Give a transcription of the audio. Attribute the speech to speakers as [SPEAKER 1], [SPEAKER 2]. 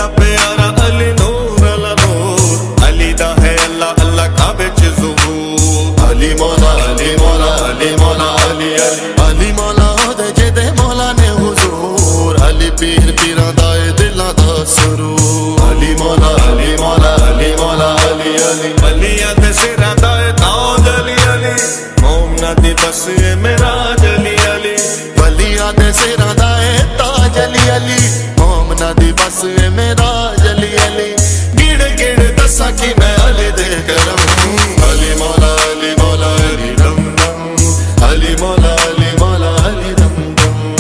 [SPEAKER 1] दा प्यारा अली नूर अला नूर, अली दा है अल्लाह अल्लाह काबे च ज़ुहूर। अली मौला अली मौला अली मौला अली अली अली मौला दे जेदे मौला ने हुजूर, अली पीर पीरां दा दिलां दा सुरूर। अली मौला अली मौला अली मौला अली अली अलियां दे सिर